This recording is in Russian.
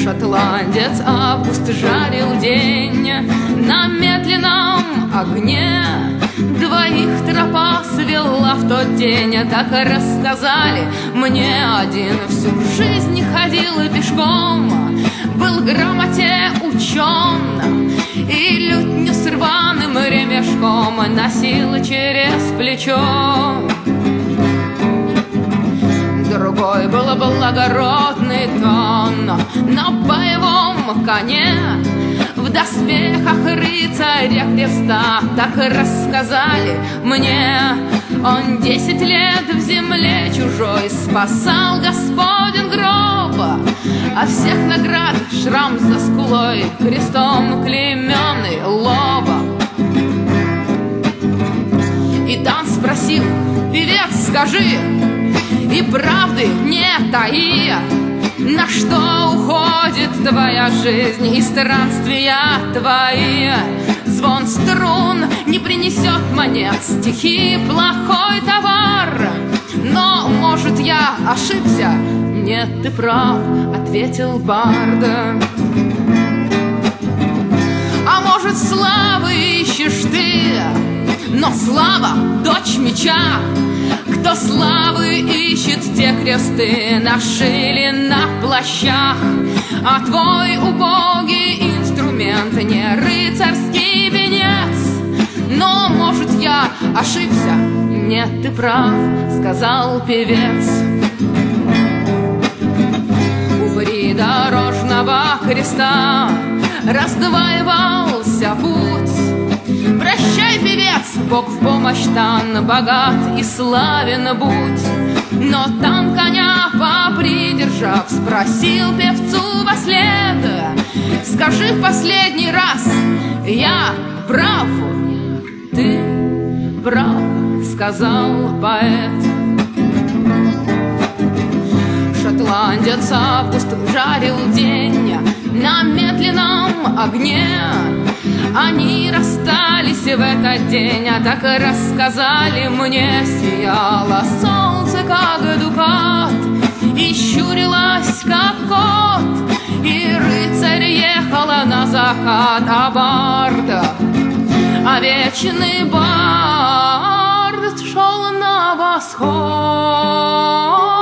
Шотландец август жарил день на медленном огне. Двоих тропа свела в тот день, так рассказали мне. Один всю жизнь ходил пешком, был грамоте учен, и лютню с рваным ремешком носил через плечо. Другой был благородный тон на боевом коне, в доспехах рыцаря креста, так рассказали мне. Он 10 лет в земле чужой спасал господин гроб, а всех наград шрам за скулой, крестом клейменный лоб. И там спросил: певец, скажи, и правды не таи, на что уходит твоя жизнь и странствия твои? Звон струн не принесет монет, стихи — плохой товар. Но, может, я ошибся? Нет, ты прав, ответил бард. А может, славы ищешь ты? Но слава — дочь меча. Кто славы ищет, те кресты нашили на плащах. А твой убогий инструмент не рыцарский венец. Но, может, я ошибся? Нет, ты прав, сказал певец. У придорожного креста раздваивался путь. Прощай, певец, Бог в помощь дан, богат и славен будь. Но там коня попридержав, спросил певцу вослед: скажи в последний раз, я прав? Ты прав, сказал поэт. Шотландец август жарил день на медленном огне. Они расстались в этот день, а так рассказали мне. Сияло солнце, как дукат, и щурилась, как кот, и рыцарь ехала на закат, а вечный бард шел на восход.